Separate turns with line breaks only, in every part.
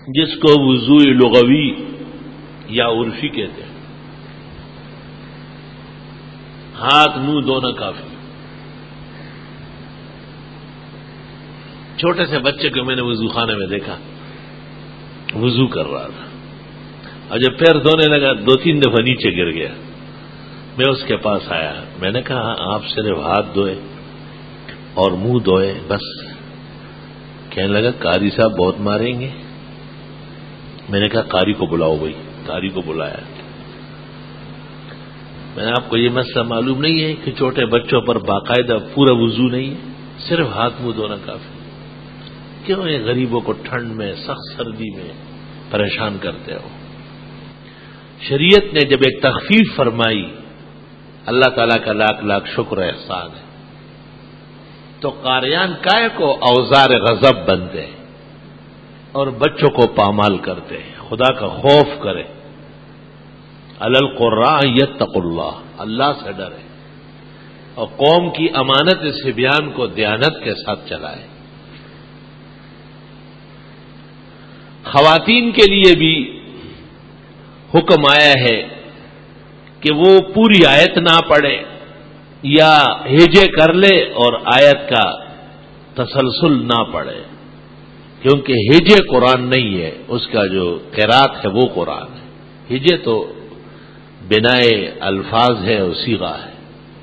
جس کو وضو لغوی یا عرفی کہتے ہیں. ہاتھ منہ دھونا کافی. چھوٹے سے بچے کو میں نے وضو خانے میں دیکھا، وضو کر رہا تھا، اور جب پیر دھونے لگا 2-3 دفعہ نیچے گر گیا. میں اس کے پاس آیا، میں نے کہا آپ صرف ہاتھ دھوئے اور منہ دھوئے بس؟ کہنے لگا قاری صاحب بہت ماریں گے. میں نے کہا قاری کو بلاؤ. بھائی قاری کو بلایا. میں نے آپ کو یہ مسئلہ معلوم نہیں ہے کہ چھوٹے بچوں پر باقاعدہ پورا وضو نہیں ہے، صرف ہاتھ منہ دھونا کافی؟ کیوں یہ غریبوں کو ٹھنڈ میں سخت سردی میں پریشان کرتے ہو؟ شریعت نے جب ایک تخفیف فرمائی، اللہ تعالیٰ کا لاکھ لاکھ شکر احسان ہے، تو قاریان کائے کو اوزار غضب بنتے اور بچوں کو پامال کرتے. خدا کا خوف کرے. علی القراء یتقوا اللہ، اللہ سے ڈرے اور قوم کی امانت صبیان کو دیانت کے ساتھ چلائے. خواتین کے لیے بھی حکم آیا ہے کہ وہ پوری آیت نہ پڑھے یا ہجے کر لے اور آیت کا تسلسل نہ پڑھے، کیونکہ ہجے قرآن نہیں ہے، اس کا جو قرات ہے وہ قرآن ہے. ہجے تو بنائے الفاظ ہے اور صیغہ ہے.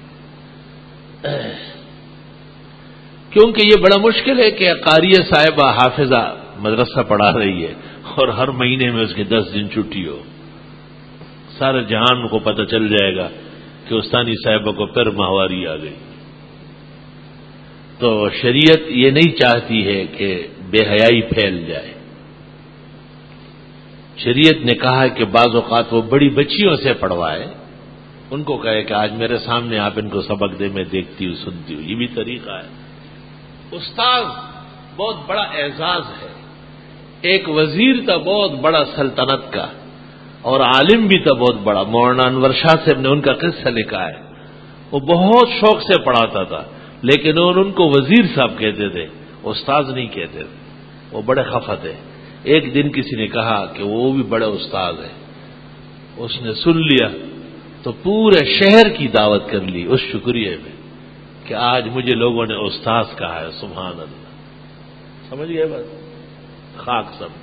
کیونکہ یہ بڑا مشکل ہے کہ قاریہ صاحبہ حافظہ مدرسہ پڑھا رہی ہے اور ہر مہینے میں اس کے 10 دن چھٹی ہو. سارے جہان کو پتہ چل جائے گا کہ استانی صاحبہ کو پھر ماہواری آ گئی. تو شریعت یہ نہیں چاہتی ہے کہ بے حیائی پھیل جائے. شریعت نے کہا ہے کہ بعض اوقات وہ بڑی بچیوں سے پڑھوائے، ان کو کہے کہ آج میرے سامنے آپ ان کو سبق دے، میں دیکھتی ہوں سنتی ہوں. یہ بھی طریقہ ہے. استاد بہت بڑا اعزاز ہے. ایک وزیر تھا بہت بڑا سلطنت کا، اور عالم بھی تھا بہت بڑا. مولانا انور شاہ صاحب نے ان کا قصہ لکھا ہے. وہ بہت شوق سے پڑھاتا تھا، لیکن ان کو وزیر صاحب کہتے تھے، استاد نہیں کہتے تھے. وہ بڑے خفا تھے. ایک دن کسی نے کہا کہ وہ بھی بڑے استاد ہیں. اس نے سن لیا تو پورے شہر کی دعوت کر لی اس شکریہ میں کہ آج مجھے لوگوں نے استاد کہا ہے. سبحان اللہ. سمجھ گئے بات؟ خاک سمجھے.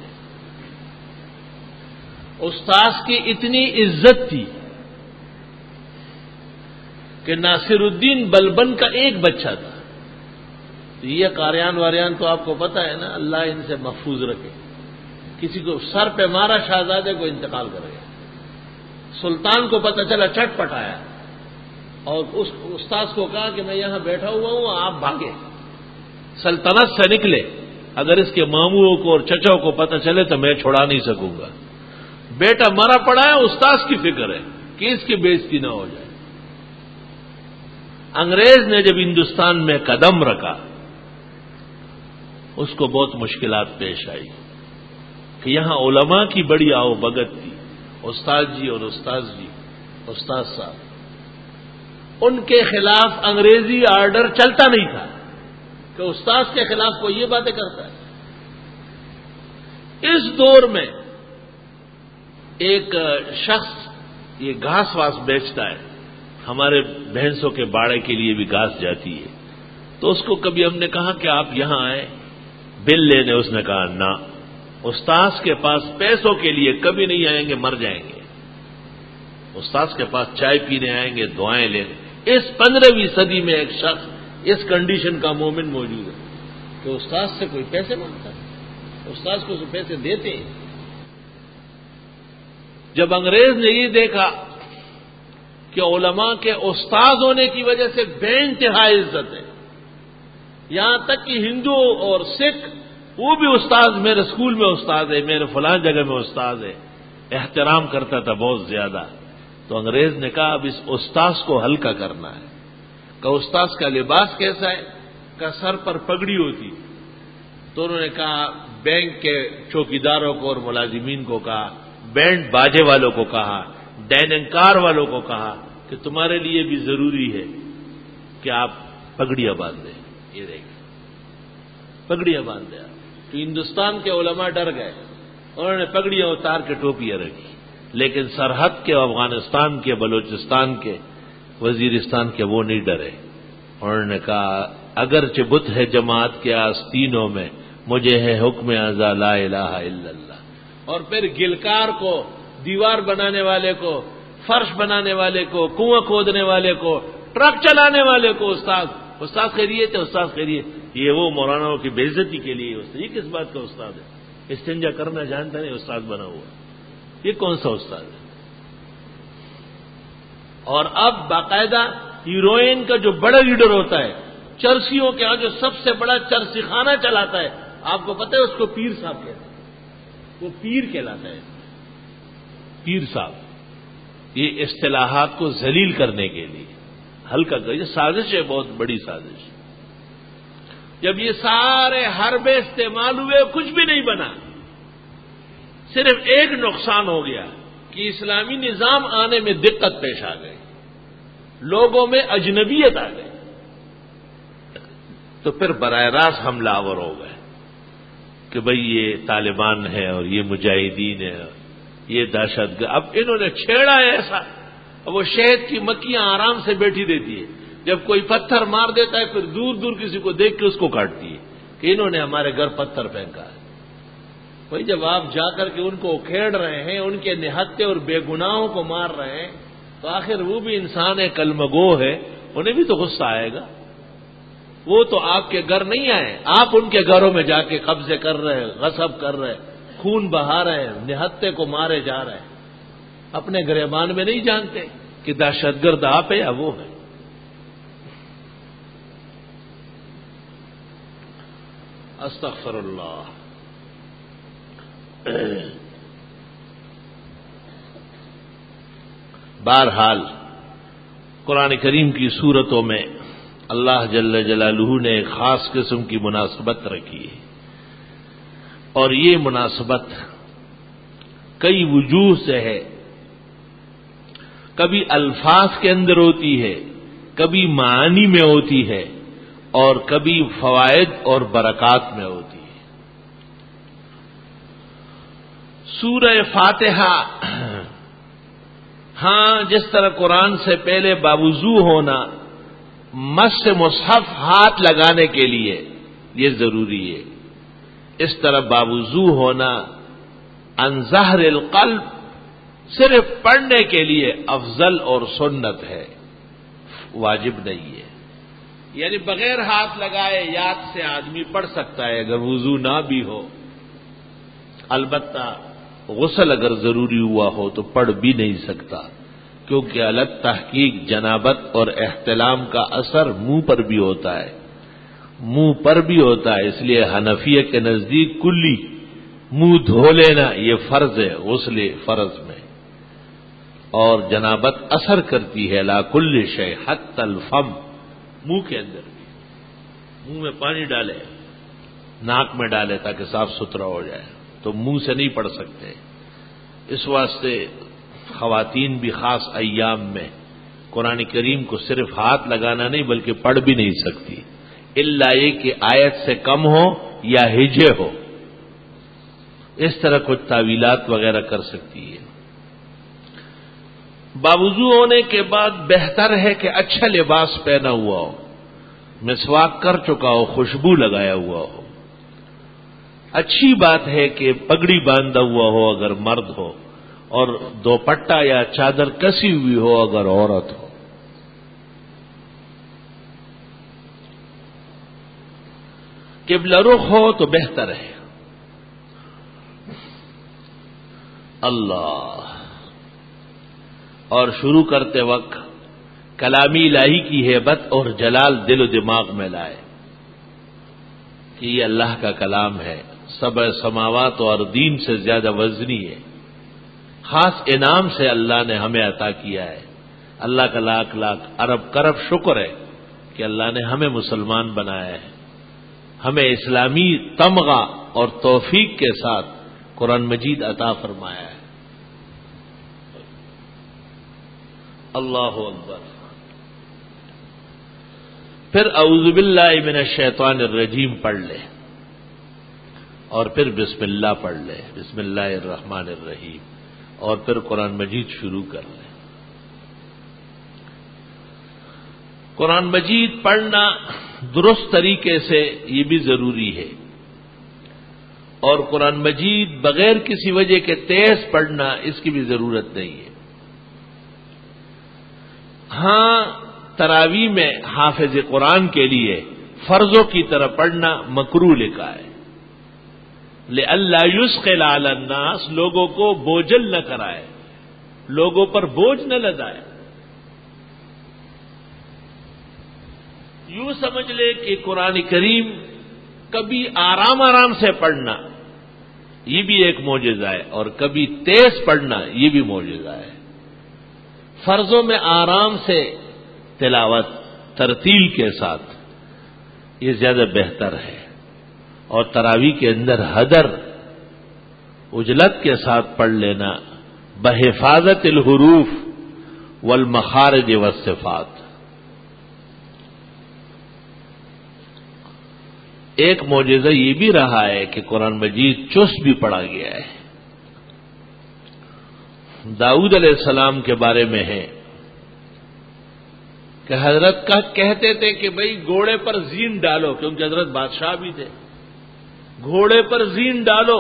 استاد کی اتنی عزت تھی کہ ناصر الدین بلبن کا ایک بچہ تھا. یہ قاریان واریان تو آپ کو پتا ہے نا، اللہ ان سے محفوظ رکھے. کسی کو سر پہ مارا شہزادے کو انتقال کر گیا. سلطان کو پتہ چلا، چٹ پٹ آیا اور اس استاد کو کہا کہ میں یہاں بیٹھا ہوا ہوں، آپ بھاگے، سلطنت سے نکلے. اگر اس کے ماموں کو اور چچا کو پتہ چلے تو میں چھڑا نہیں سکوں گا. بیٹا مرا پڑا ہے، استاد کی فکر ہے کہ اس کی بےزتی نہ ہو جائے. انگریز نے جب ہندوستان میں قدم رکھا، اس کو بہت مشکلات پیش آئی کہ یہاں علماء کی بڑی آؤ بگت تھی. استاد جی اور استاد جی، استاد صاحب، ان کے خلاف انگریزی آرڈر چلتا نہیں تھا کہ استاد کے خلاف کوئی یہ باتیں کرتا ہے. اس دور میں ایک شخص یہ گھاس واس بیچتا ہے، ہمارے بھینسوں کے باڑے کے لیے بھی گھاس جاتی ہے. تو اس کو کبھی ہم نے کہا کہ آپ یہاں آئے بل لینے، اس نے کہا نہ، استاذ کے پاس پیسوں کے لیے کبھی نہیں آئیں گے، مر جائیں گے. استاذ کے پاس چائے پینے آئیں گے، دعائیں لینے. اس 15ویں صدی میں ایک شخص اس کنڈیشن کا مومن موجود ہے کہ استاذ سے کوئی پیسے مانگتا ہے، استاذ کو پیسے دیتے ہیں. جب انگریز نے یہ دیکھا کہ علماء کے استاد ہونے کی وجہ سے بے انتہا عزت ہے، یہاں تک کہ ہندو اور سکھ وہ بھی استاد، میرے اسکول میں استاد ہے، میرے فلاں جگہ میں استاد ہے، احترام کرتا تھا بہت زیادہ. تو انگریز نے کہا اب اس استاد کو ہلکا کرنا ہے. کہ استاد کا لباس کیسا ہے؟ کہ سر پر پگڑی ہوتی. تو انہوں نے کہا بینک کے چوکیداروں کو اور ملازمین کو کہا، بینڈ باجے والوں کو کہا، ڈیننکار والوں کو کہا کہ تمہارے لیے بھی ضروری ہے کہ آپ پگڑیاں باندھیں. یہ دیکھیں پگڑیاں باندھیں. تو ہندوستان کے علماء ڈر گئے انہوں نے پگڑیاں اتار کے ٹوپیاں رکھی، لیکن سرحد کے افغانستان کے، بلوچستان کے، وزیرستان کے وہ نہیں ڈرے. انہوں نے کہا اگرچہ بت ہے جماعت کے آستینوں میں، مجھے ہے حکم ازا لا الہ الا اللہ. اور پھر گلکار کو، دیوار بنانے والے کو، فرش بنانے والے کو، کنواں کھودنے والے کو، ٹرک چلانے والے کو استاد خیریت ہے، استاد خیریت. یہ وہ مولاناؤں کی بے عزتی کے لیے استاد. یہ کس بات کا استاد ہے؟ استنجا کرنا جانتا نہیں، استاد بنا ہوا. یہ کون سا استاد ہے؟ اور اب باقاعدہ ہیروئن کا جو بڑا لیڈر ہوتا ہے، چرسیوں کے ہاں جو سب سے بڑا چرسی خانہ چلاتا ہے، آپ کو پتہ ہے اس کو پیر صاحب کہتے ہیں. وہ پیر کہلاتا ہے، پیر صاحب. یہ اصطلاحات کو ذلیل کرنے کے لیے ہلکا کر، یہ سازش ہے، بہت بڑی سازش. جب یہ سارے حربے استعمال ہوئے کچھ بھی نہیں بنا، صرف ایک نقصان ہو گیا کہ اسلامی نظام آنے میں دقت پیش آ گئی، لوگوں میں اجنبیت آ گئی. تو پھر براہ راست حملہ آور ہو گئے کہ بھئی یہ طالبان ہے اور یہ مجاہدین ہے، یہ دہشت گرد. اب انہوں نے چھیڑا ہے ایسا. اب وہ شہد کی مکھیاں آرام سے بیٹھی دیتی ہے، جب کوئی پتھر مار دیتا ہے پھر دور دور کسی کو دیکھ کے اس کو کاٹتی ہے کہ انہوں نے ہمارے گھر پتھر پھینکا ہے. بھائی جب آپ جا کر کے ان کو اکھیڑ رہے ہیں، ان کے نہتے اور بے گناہوں کو مار رہے ہیں، تو آخر وہ بھی انسان ہے، کلمگو ہے، انہیں بھی تو غصہ آئے گا. وہ تو آپ کے گھر نہیں آئے، آپ ان کے گھروں میں جا کے قبضے کر رہے ہیں، غصب کر رہے ہیں، خون بہا رہے ہیں، نہتے کو مارے جا رہے ہیں. اپنے گریبان میں نہیں جانتے کہ دہشت گرد آپ ہے یا وہ ہے. استغفر اللہ. بہرحال قرآن کریم کی صورتوں میں اللہ جل جلالہ نے ایک خاص قسم کی مناسبت رکھی ہے، اور یہ مناسبت کئی وجوہ سے ہے. کبھی الفاظ کے اندر ہوتی ہے، کبھی معانی میں ہوتی ہے، اور کبھی فوائد اور برکات میں ہوتی ہے. سورہ فاتحہ، ہاں جس طرح قرآن سے پہلے باوضو ہونا مس مصحف ہاتھ لگانے کے لیے یہ ضروری ہے، اس طرح باوضو ہونا عن ظہر القلب صرف پڑھنے کے لیے افضل اور سنت ہے، واجب نہیں ہے. یعنی بغیر ہاتھ لگائے یاد سے آدمی پڑھ سکتا ہے اگر وضو نہ بھی ہو. البتہ غسل اگر ضروری ہوا ہو تو پڑھ بھی نہیں سکتا، کیونکہ الگ تحقیق جنابت اور احتلام کا اثر منہ پر بھی ہوتا ہے، منہ پر بھی ہوتا ہے. اس لیے حنفیہ کے نزدیک کلی منہ دھو لینا یہ فرض ہے غسل فرض میں. اور جنابت اثر کرتی ہے لا کل شے حتی الفم، منہ کے اندر بھی. منہ میں پانی ڈالے، ناک میں ڈالے تاکہ صاف ستھرا ہو جائے، تو منہ سے نہیں پڑھ سکتے. اس واسطے خواتین بھی خاص ایام میں قرآن کریم کو صرف ہاتھ لگانا نہیں بلکہ پڑھ بھی نہیں سکتی، الا یہ کہ آیت سے کم ہو یا ہجے ہو، اس طرح کچھ تعویلات وغیرہ کر سکتی ہے. باوضو ہونے کے بعد بہتر ہے کہ اچھا لباس پہنا ہوا ہو، مسواک کر چکا ہو، خوشبو لگایا ہوا ہو. اچھی بات ہے کہ پگڑی باندھا ہوا ہو اگر مرد ہو، اور دوپٹہ یا چادر کسی ہوئی ہو اگر عورت ہو. قبلہ رخ ہو تو بہتر ہے. اللہ. اور شروع کرتے وقت کلامی الہی کی ہیبت اور جلال دل و دماغ میں لائے کہ یہ اللہ کا کلام ہے، سبع سماوات و ارضین سے زیادہ وزنی ہے، خاص انعام سے اللہ نے ہمیں عطا کیا ہے. اللہ کا لاکھ لاکھ ارب کرب شکر ہے کہ اللہ نے ہمیں مسلمان بنایا ہے، ہمیں اسلامی تمغہ اور توفیق کے ساتھ قرآن مجید عطا فرمایا ہے. اللہ اکبر. پھر اعوذ باللہ من الشیطان الرجیم پڑھ لے. اور پھر بسم اللہ پڑھ لے، بسم اللہ الرحمن الرحیم، اور پھر قرآن مجید شروع کر لے۔ قرآن مجید پڑھنا درست طریقے سے یہ بھی ضروری ہے، اور قرآن مجید بغیر کسی وجہ کے تیز پڑھنا اس کی بھی ضرورت نہیں ہے۔ ہاں، تراویح میں حافظ قرآن کے لیے فرضوں کی طرح پڑھنا مکروہ لکھا ہے، لئلا یثقل علی الناس، لوگوں کو بوجھل نہ کرائے، لوگوں پر بوجھ نہ لدائے۔ یوں سمجھ لے کہ قرآن کریم کبھی آرام آرام سے پڑھنا یہ بھی ایک معجزہ ہے، اور کبھی تیز پڑھنا یہ بھی معجزہ ہے۔ فرضوں میں آرام سے تلاوت ترتیل کے ساتھ یہ زیادہ بہتر ہے، اور تراویح کے اندر حدر اجلت کے ساتھ پڑھ لینا بحفاظت الحروف والمخارج والصفات۔ ایک معجزہ یہ بھی رہا ہے کہ قرآن مجید چست بھی پڑھا گیا ہے۔ داؤد علیہ السلام کے بارے میں ہے کہ حضرت کا کہتے تھے کہ بھئی گھوڑے پر زین ڈالو، کیونکہ حضرت بادشاہ بھی تھے، گھوڑے پر زین ڈالو،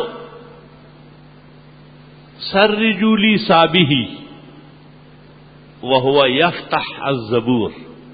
سرجولی سابی وہو یفتح الزبور،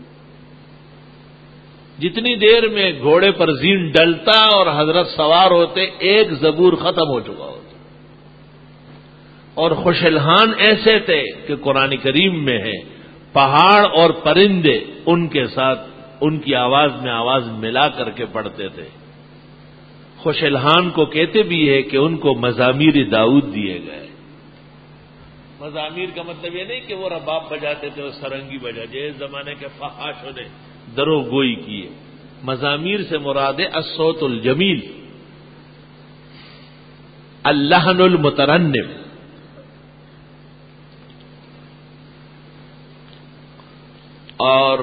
جتنی دیر میں گھوڑے پر زین ڈلتا اور حضرت سوار ہوتے ایک زبور ختم ہو چکا ہوتا۔ اور خوش الحان ایسے تھے کہ قرآن کریم میں ہے پہاڑ اور پرندے ان کے ساتھ ان کی آواز میں آواز ملا کر کے پڑھتے تھے۔ خوش الحان کو کہتے بھی ہے کہ ان کو مزامیر داؤد دیے گئے۔ مزامیر کا مطلب یہ نہیں کہ وہ رباب بجاتے تھے اور سرنگی بجاتے، اس زمانے کے فحاشوں نے درو گوئی کیے۔ مزامیر سے مراد ہے الصوت الجمیل، اللحن المترنم۔ اور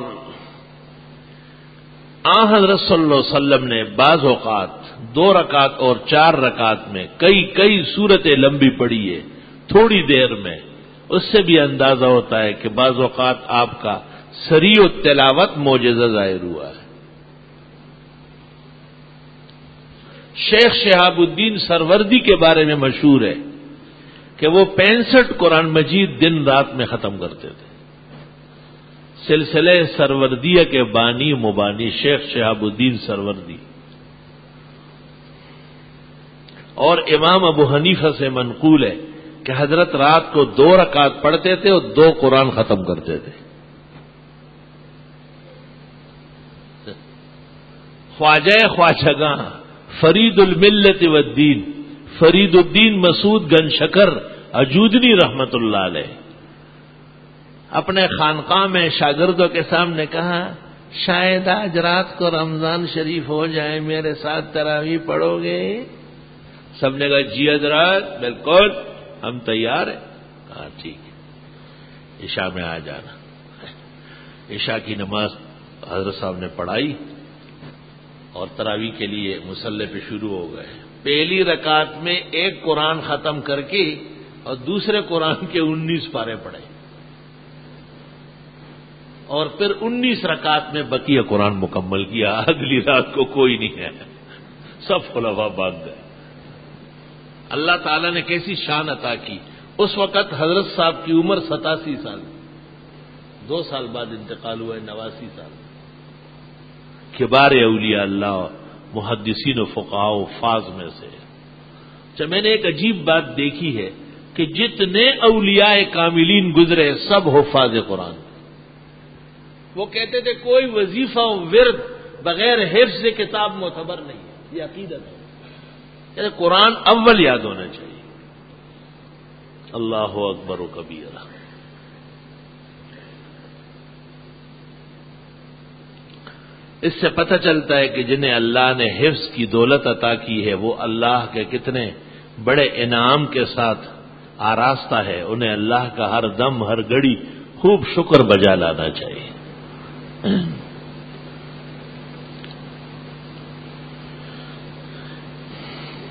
آن حضرت صلی اللہ علیہ وسلم نے بعض اوقات 2 رکعت اور 4 رکعت میں کئی سورتیں لمبی پڑھی ہے تھوڑی دیر میں، اس سے بھی اندازہ ہوتا ہے کہ بعض اوقات آپ کا سریع تلاوت معجزہ ظاہر ہوا ہے۔ شیخ شہاب الدین سروردی کے بارے میں مشہور ہے کہ وہ 65 قرآن مجید دن رات میں ختم کرتے تھے۔ سلسلہ سروردیہ کے بانی مبانی شیخ شہاب الدین سروردی، اور امام ابو حنیفہ سے منقول ہے کہ حضرت رات کو 2 رکعت پڑھتے تھے اور 2 قرآن ختم کرتے تھے۔ خواجہ خواجگاں فرید الملت والدین فرید الدین مسعود گن شکر اجودنی رحمت اللہ علیہ اپنے خانقاہ میں شاگردوں کے سامنے کہا، شاید آج رات کو رمضان شریف ہو جائے، میرے ساتھ تراویح پڑھو گے؟ سب نے کہا جی حضرت بالکل ہم تیار ہیں۔ کہا ٹھیک ہے، عشاء میں آ جانا۔ عشاء کی نماز حضرت صاحب نے پڑھائی اور تراویح کے لیے مصلی پہ شروع ہو گئے۔ پہلی رکعت میں 1 قرآن ختم کر کے اور دوسرے قرآن کے 19 پارے پڑھے، اور پھر 19 رکعت میں بقیہ قرآن مکمل کیا۔ اگلی رات کو کوئی نہیں ہے، سب خلفاء باندھ گئے۔ اللہ تعالیٰ نے کیسی شان عطا کی۔ اس وقت حضرت صاحب کی عمر 87 سال، 2 سال بعد انتقال ہوا ہے، 89 سال۔ کبار اولیاء اللہ محدثین و فقہاء و فاض میں سے۔ جب میں نے ایک عجیب بات دیکھی ہے کہ جتنے اولیاء کاملین گزرے سب حفاظ قرآن۔ وہ کہتے تھے کوئی وظیفہ و ورد بغیر حفظ کتاب معتبر نہیں ہے، یہ عقیدت ہے۔ کہ قرآن اول یاد ہونا چاہیے۔ اللہ اکبر و کبیرہ۔ اس سے پتہ چلتا ہے کہ جنہیں اللہ نے حفظ کی دولت عطا کی ہے وہ اللہ کے کتنے بڑے انعام کے ساتھ آراستہ ہے، انہیں اللہ کا ہر دم ہر گھڑی خوب شکر بجا لانا چاہیے۔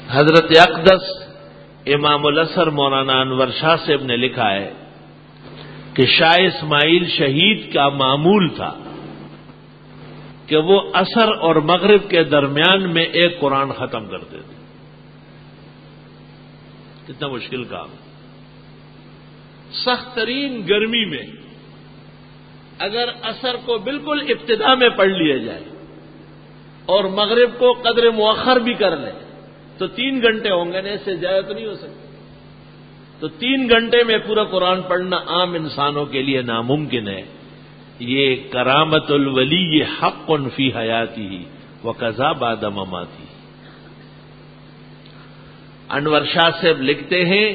حضرت اقدس امام الازہر مولانا انور شاہ صاحب نے لکھا ہے کہ شاہ اسماعیل شہید کا معمول تھا کہ وہ عصر اور مغرب کے درمیان میں ایک قرآن ختم کرتے تھے. کتنا مشکل کام. سخت ترین گرمی میں اگر عصر کو بالکل ابتدا میں پڑھ لیا جائے اور مغرب کو قدر مؤخر بھی کر لیں تو 3 گھنٹے ہوں گے، اس سے زیادہ تو نہیں ہو سکتے. تو 3 گھنٹے میں پورا قرآن پڑھنا عام انسانوں کے لیے ناممکن ہے. یہ کرامت الولی حق فی حیاتی وقضا بعد مماتی. انور شاہ صاحب لکھتے ہیں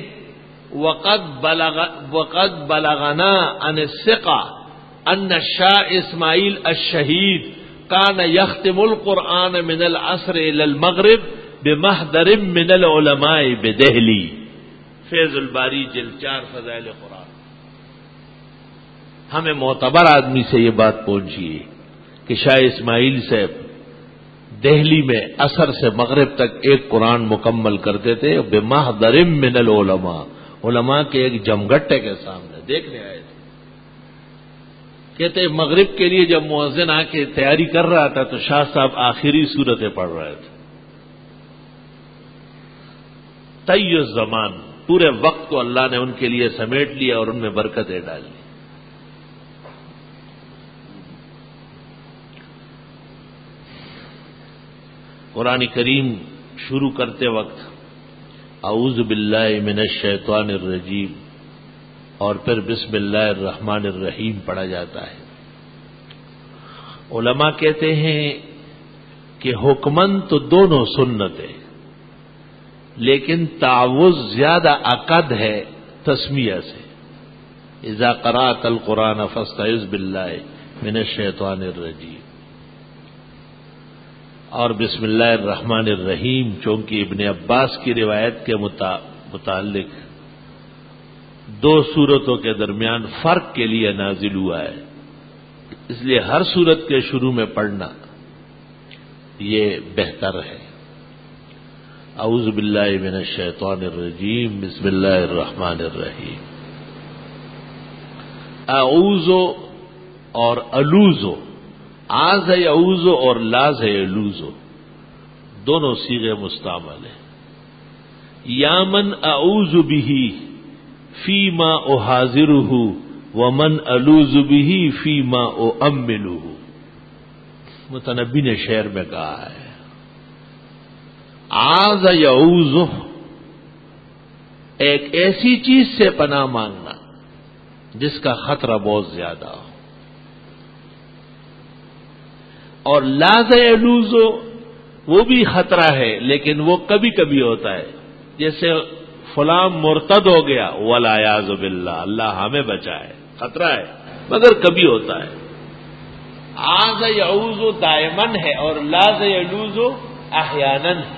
وقد بلغنا عن الثقہ ان شاہ اسماعیل الشہید کان یختم القرآن من العصر الى المغرب بمحضر من العلماء بدہلی. فیض الباری جلد 4 فضائل قرآن. ہمیں معتبر آدمی سے یہ بات پہنچی ہے کہ شاہ اسماعیل صاحب دہلی میں عصر سے مغرب تک ایک قرآن مکمل کرتے تھے بمحضر من العلماء، علماء کے ایک جمگٹے کے سامنے دیکھنے آئے تھے. کہتے مغرب کے لیے جب مؤذن آ کے تیاری کر رہا تھا تو شاہ صاحب آخری صورتیں پڑھ رہے تھے. طی الزمان، پورے وقت کو اللہ نے ان کے لیے سمیٹ لیا اور ان میں برکتیں ڈالی. قرآن کریم شروع کرتے وقت اعوذ باللہ من الشیطان الرجیم اور پھر بسم اللہ الرحمن الرحیم پڑھا جاتا ہے. علماء کہتے ہیں کہ حکمن تو دونوں سنت ہے، لیکن تعوذ زیادہ اکد ہے تسمیہ سے. اذا قرأت القرآن فاستعذ باللہ من الشیطان الرجیم. اور بسم اللہ الرحمن الرحیم چونکہ ابن عباس کی روایت کے متعلق 2 سورتوں کے درمیان فرق کے لیے نازل ہوا ہے، اس لیے ہر سورت کے شروع میں پڑھنا یہ بہتر ہے. اعوذ باللہ من الشیطان الرجیم بسم اللہ الرحمن الرحیم. اعوذ اور الوذ، آز ہے یعوذ اور لاز ہے یلوذ، دونوں صیغے مستعمل ہیں. یا من اعوذ به فیما احاذرہ ومن الوذ به فیما اؤملہ. متنبی نے شعر میں کہا ہے آز یعوذ، ایک ایسی چیز سے پناہ مانگنا جس کا خطرہ بہت زیادہ ہو. اور لاز یلوذ وہ بھی خطرہ ہے لیکن وہ کبھی کبھی ہوتا ہے، جیسے فلاں مرتد ہو گیا والعیاذ باللہ، اللہ ہمیں بچائے، خطرہ ہے مگر کبھی ہوتا ہے. آز یعوذ دائمن ہے اور لاز یلوذ احیانن ہے.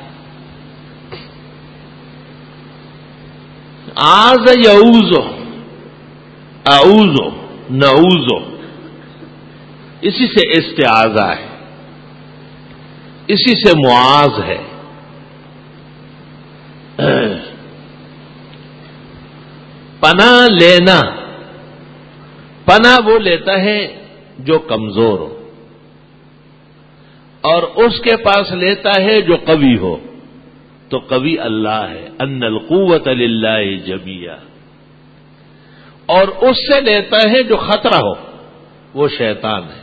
آز یعوذ، اعوذ، نعوذ، اسی سے استعاذہ ہے، اسی سے معاذ ہے. پناہ لینا، پناہ وہ لیتا ہے جو کمزور ہو اور اس کے پاس لیتا ہے جو قوی ہو. تو قوی اللہ ہے، ان القوت للہ جمیعا. اور اس سے لیتا ہے جو خطرہ ہو، وہ شیطان ہے.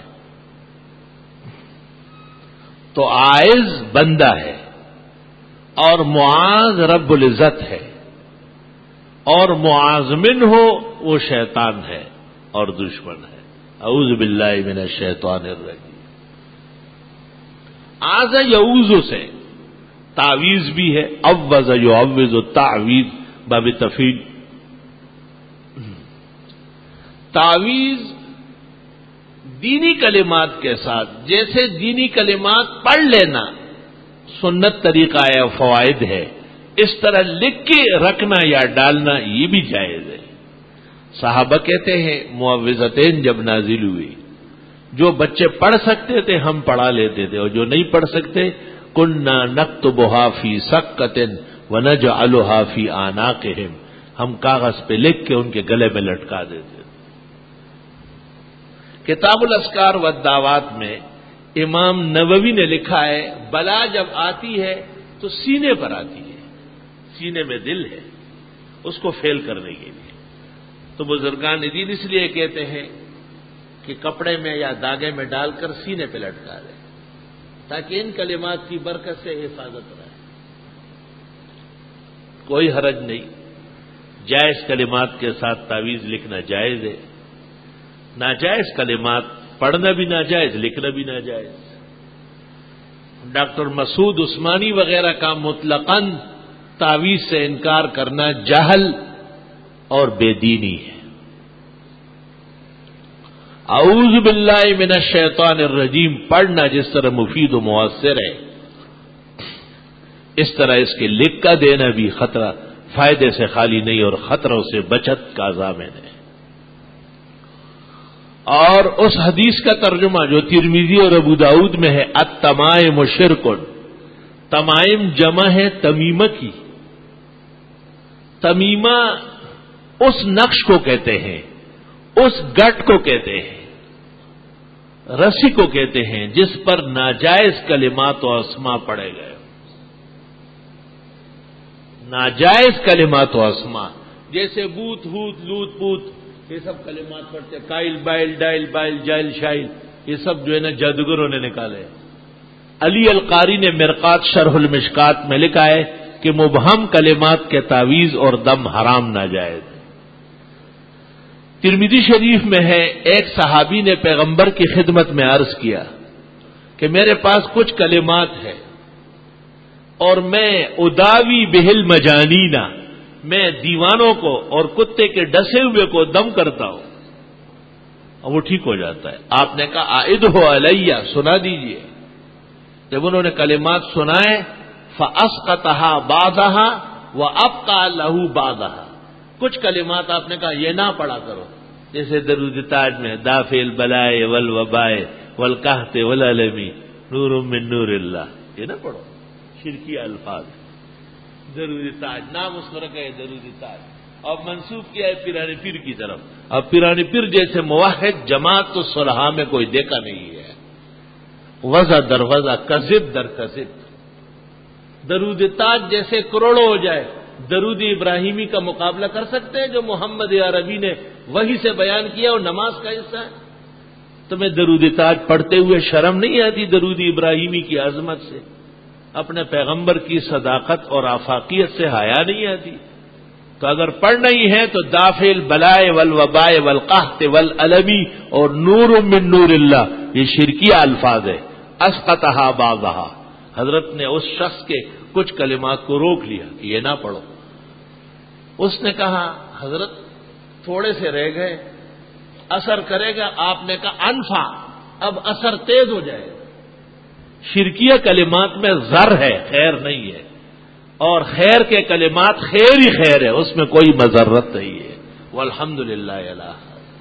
تو عائز بندہ ہے اور معاذ رب العزت ہے، اور معاذمن ہو وہ شیطان ہے اور دشمن ہے. اعوذ باللہ من الشیطان الرجیم. آز یعوذ سے تعویذ بھی ہے، عوذ یعوذ تعویذ باب تفعیل. تعویذ دینی کلمات کے ساتھ، جیسے دینی کلمات پڑھ لینا سنت طریقہ ہے، فوائد ہے، اس طرح لکھ کے رکھنا یا ڈالنا یہ بھی جائز ہے. صحابہ کہتے ہیں معوذتین جب نازل ہوئی، جو بچے پڑھ سکتے تھے ہم پڑھا لیتے تھے، اور جو نہیں پڑھ سکتے کننا نکتبھا فی سکۃ وَنَجْعَلُهَا فِي أَعْنَاقِهِمْ، ہم کاغذ پہ لکھ کے ان کے گلے میں لٹکا دیتے. کتاب الاذکار والدعوات میں امام نووی نے لکھا ہے بلا جب آتی ہے تو سینے پر آتی ہے، سینے میں دل ہے، اس کو فیل کرنے کے لیے. تو بزرگان دین اس لیے کہتے ہیں کہ کپڑے میں یا داغے میں ڈال کر سینے پہ لٹکا دیں تاکہ ان کلمات کی برکت سے حفاظت رہے. کوئی حرج نہیں، جائز کلمات کے ساتھ تعویذ لکھنا جائز ہے، ناجائز کلمات پڑھنا بھی ناجائز، لکھنا بھی ناجائز. ڈاکٹر مسعود عثمانی وغیرہ کا مطلقاً تعویذ سے انکار کرنا جہل اور بے دینی ہے. اعوذ باللہ من الشیطان الرجیم پڑھنا جس طرح مفید و مؤثر ہے، اس طرح اس کے لکھ کا دینا بھی خطرہ فائدے سے خالی نہیں اور خطروں سے بچت کا ضامن ہے. اور اس حدیث کا ترجمہ جو ترمذی اور ابو داؤد میں ہے، التمائم شرک، تمائم جمع ہے تمیمہ کی. تمیمہ اس نقش کو کہتے ہیں، اس گٹ کو کہتے ہیں، رسی کو کہتے ہیں جس پر ناجائز کلمات و اسما پڑے گئے. ناجائز کلمات و اسما جیسے بوت ہوت لوت پوت، یہ سب کلمات پڑھتے، کائل بائل ڈائل بائل جائل شائل، یہ سب جو ہے نا جادوگروں نے نکالے. علی القاری نے مرقات شرح المشکات میں لکھا ہے کہ مبہم کلمات کے تعویذ اور دم حرام ناجائز. ترمذی شریف میں ہے ایک صحابی نے پیغمبر کی خدمت میں عرض کیا کہ میرے پاس کچھ کلمات ہیں اور میں اداوی بہل مجانینا، میں دیوانوں کو اور کتے کے ڈسے ہوئے کو دم کرتا ہوں اور وہ ٹھیک ہو جاتا ہے. آپ نے کہا عائد ہو علیہ، سنا دیجئے. جب انہوں نے کلمات سنائے فاسقطھا بعضھا وابقى له بعضھا، کچھ کلمات آپ نے کہا یہ نہ پڑھا کرو، جیسے درود تاج میں دافع البلائے والوبائے والقحط والالم نور من نور اللہ، یہ نہ پڑھو، شرکی الفاظ. درود تاج نام اس کو رکھا ہے درود تاج، اور منسوب کیا ہے پیرانی پیر کی طرف. اب پیرانی پیر جیسے موحد جماعت تو صلحاء میں کوئی دیکھا نہیں ہے. وضع در وضع، کذب در کذب. درود تاج جیسے کروڑوں ہو جائے، درود ابراہیمی کا مقابلہ کر سکتے ہیں جو محمد عربی نے وحی سے بیان کیا اور نماز کا حصہ ہے؟ تمہیں درود تاج پڑھتے ہوئے شرم نہیں آتی درود ابراہیمی کی عظمت سے؟ اپنے پیغمبر کی صداقت اور آفاقیت سے حیا نہیں آتی؟ تو اگر پڑھنا ہی ہے تو دافع البلائے والوبائے والقحط والالم اور نور من نور اللہ، یہ شرکیہ الفاظ ہے. اسقطھا بعضھا، حضرت نے اس شخص کے کچھ کلمات کو روک لیا کہ یہ نہ پڑھو. اس نے کہا حضرت تھوڑے سے رہ گئے، اثر کرے گا؟ آپ نے کہا انفع، اب اثر تیز ہو جائے. شرکیہ کلمات میں زر ہے، خیر نہیں ہے، اور خیر کے کلمات خیر ہی خیر ہے، اس میں کوئی مضرت نہیں ہے. والحمدللہ الہ.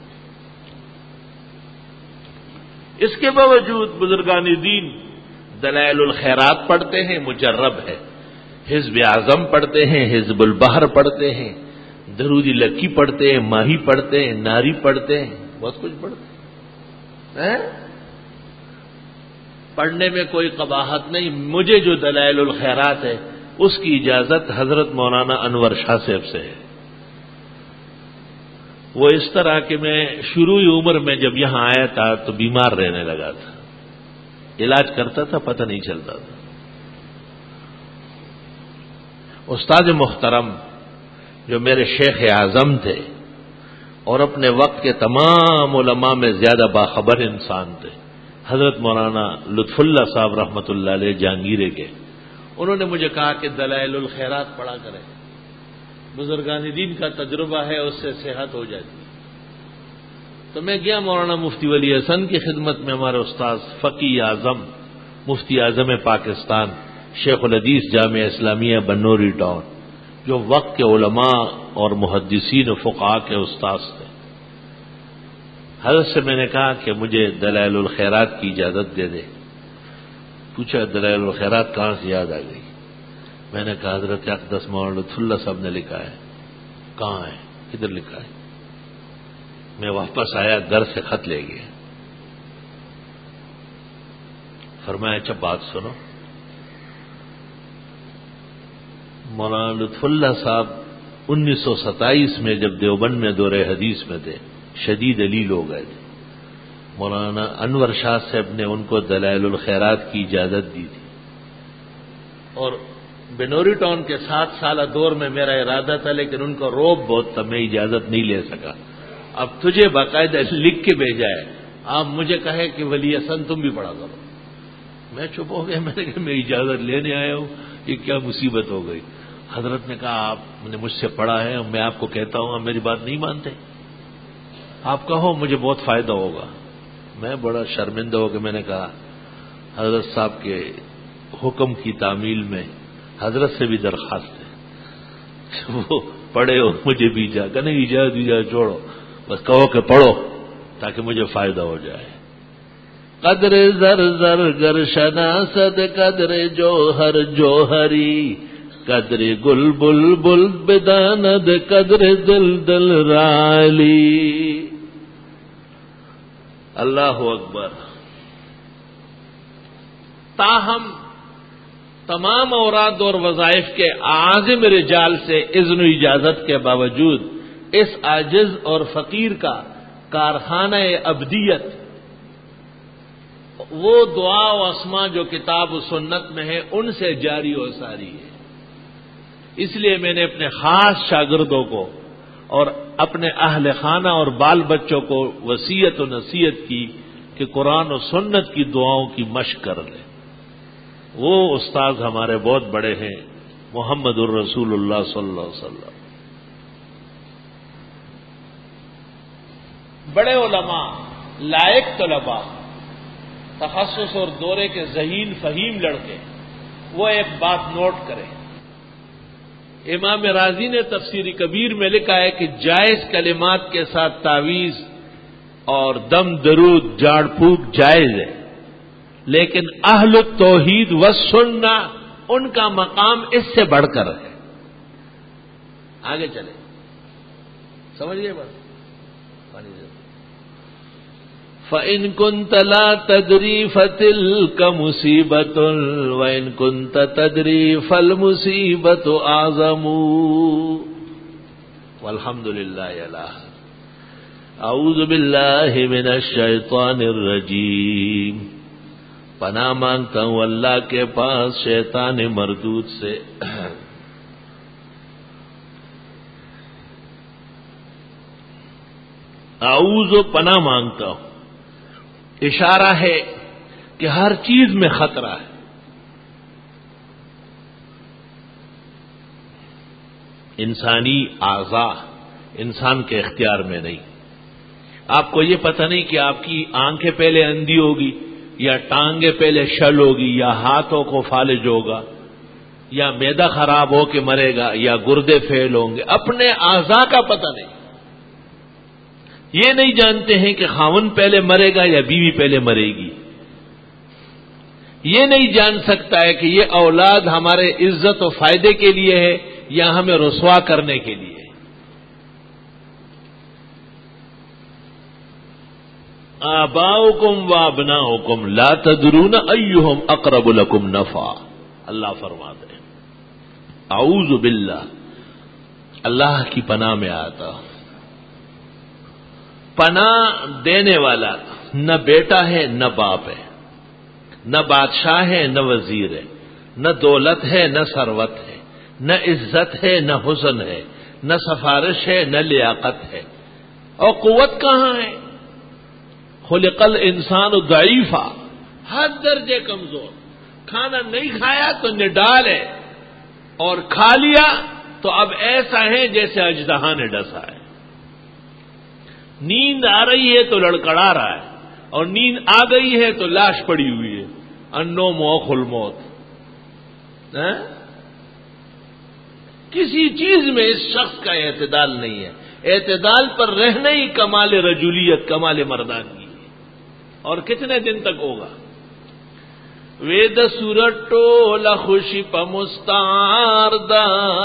اس کے باوجود بزرگان دین دلائل الخیرات پڑھتے ہیں، مجرب ہے. حزب اعظم پڑھتے ہیں، حزب البحر پڑھتے ہیں، درودی لکی پڑھتے ہیں، ماہی پڑھتے ہیں، ناری پڑھتے ہیں، بہت کچھ پڑھتے ہیں. پڑھنے میں کوئی قباحت نہیں. مجھے جو دلائل الخیرات ہے اس کی اجازت حضرت مولانا انور شاہ صاحب سے ہے. وہ اس طرح کہ میں شروعی عمر میں جب یہاں آیا تھا تو بیمار رہنے لگا تھا، علاج کرتا تھا پتہ نہیں چلتا تھا. استاد محترم جو میرے شیخ اعظم تھے اور اپنے وقت کے تمام علماء میں زیادہ باخبر انسان تھے، حضرت مولانا لطف اللہ صاحب رحمۃ اللہ علیہ جہانگیرے کے، انہوں نے مجھے کہا کہ دلائل الخیرات پڑھا کریں، بزرگان دین کا تجربہ ہے، اس سے صحت ہو جاتی. تو میں گیا مولانا مفتی ولی حسن کی خدمت میں. ہمارے استاد فقی اعظم مفتی اعظم پاکستان شیخ الحدیث جامعہ اسلامیہ بنوری ٹاؤن، جو وقت کے علماء اور محدثین و فقہاء کے استاد تھے، حضرت سے میں نے کہا کہ مجھے دلائل الخیرات کی اجازت دے دے. پوچھا دلائل الخیرات کہاں سے یاد آ گئی؟ میں نے کہا حضرت اقدس مولانا لطف اللہ صاحب نے لکھا ہے. کہاں ہے؟ کدھر لکھا ہے؟ میں واپس آیا، گھر سے خط لے گیا. فرمایا اچھا بات سنو، مولانا لطف اللہ صاحب 1927 میں جب دیوبند میں دورہ حدیث میں تھے، شدید علیل ہو گئے تھے. مولانا انور شاہ صاحب نے ان کو دلائل الخیرات کی اجازت دی تھی، اور بنوری ٹاؤن کے 7 سالہ دور میں میرا ارادہ تھا، لیکن ان کو روب بہت تھا، میں اجازت نہیں لے سکا. اب تجھے باقاعدہ لکھ کے بھیجا ہے، آپ مجھے کہے کہ ولی حسن تم بھی پڑھا کرو. میں چپ ہو گیا، میں نے کہا میں اجازت لینے آیا ہوں، یہ کیا مصیبت ہو گئی. حضرت نے کہا آپ نے مجھ سے پڑھا ہے، میں آپ کو کہتا ہوں آپ میری بات نہیں مانتے، آپ کہو مجھے بہت فائدہ ہوگا. میں بڑا شرمندہ ہو کے میں نے کہا حضرت صاحب کے حکم کی تعمیل میں حضرت سے بھی درخواست ہے، وہ پڑھے اور مجھے بھی نہیں اجازت چھوڑو، بس کہو کہ پڑھو تاکہ مجھے فائدہ ہو جائے. قدر زر زر گر شناسد قدر جوہر جوہری، قدر گل بل بل بداند قدر دل دل رالی. اللہ اکبر. تاہم تمام اوراد اور وظائف کے عازم رجال سے اذن و اجازت کے باوجود اس عاجز اور فقیر کا کارخانہ ابدیت، وہ دعا و اسما جو کتاب و سنت میں ہے، ان سے جاری و ساری ہے. اس لیے میں نے اپنے خاص شاگردوں کو اور اپنے اہل خانہ اور بال بچوں کو وصیت و نصیحت کی کہ قرآن و سنت کی دعاؤں کی مشق کر لیں. وہ استاذ ہمارے بہت بڑے ہیں، محمد الرسول اللہ صلی اللہ علیہ وسلم. بڑے علماء، لائق طلباء، تخصص اور دورے کے ذہین فہیم لڑکے، وہ ایک بات نوٹ کریں. امام راضی نے تفسیر کبیر میں لکھا ہے کہ جائز کلمات کے ساتھ تعویذ اور دم درود جھاڑ پھونک جائز ہے، لیکن اہل التوحید والسنہ ان کا مقام اس سے بڑھ کر ہے. آگے چلے، سمجھئے بات. فَإِن كُنْتَ لَا تَدْرِي فَتِلْكَ مُصِيبَةٌ وَإِن كُنْتَ تَدْرِي فَالْمُصِيبَةُ أَعْظَمُ. والحمد للہ. اعوذ باللہ من الشیطان الرجیم. پناہ مانگتا ہوں اللہ کے پاس شیطان مردود سے. اعوذ پناہ مانگتا ہوں، اشارہ ہے کہ ہر چیز میں خطرہ ہے. انسانی اعضاء انسان کے اختیار میں نہیں. آپ کو یہ پتہ نہیں کہ آپ کی آنکھیں پہلے اندھی ہوگی، یا ٹانگیں پہلے شل ہوگی، یا ہاتھوں کو فالج ہوگا، یا معدہ خراب ہو کے مرے گا، یا گردے فیل ہوں گے. اپنے اعضاء کا پتہ نہیں. یہ نہیں جانتے ہیں کہ خاوند پہلے مرے گا یا بیوی پہلے مرے گی. یہ نہیں جان سکتا ہے کہ یہ اولاد ہمارے عزت و فائدے کے لیے ہے یا ہمیں رسوا کرنے کے لیے. آباؤکم و ابناؤکم لا تدرون ایہم اقرب لکم نفعا. اللہ فرماتے ہیں اعوذ باللہ، اللہ کی پناہ میں آتا ہوں. پناہ دینے والا نہ بیٹا ہے نہ باپ ہے، نہ بادشاہ ہے نہ وزیر ہے، نہ دولت ہے نہ ثروت ہے، نہ عزت ہے نہ حسن ہے، نہ سفارش ہے نہ لیاقت ہے. اور قوت کہاں ہے؟ خلق الانسان ضعیفا، ہر درجے کمزور. کھانا نہیں کھایا تو نڈال ہے، اور کھا لیا تو اب ایسا ہے جیسے اژدہا نے ڈسا ہے. نیند آ رہی ہے تو لڑکڑا رہا ہے، اور نیند آ گئی ہے تو لاش پڑی ہوئی ہے. النوم موخ الموت. کسی چیز میں اس شخص کا اعتدال نہیں ہے. اعتدال پر رہنا ہی کمال رجولیت، کمال مردانگی ہے. اور کتنے دن تک ہوگا؟ وید سورٹو لخوشی پمستار دا.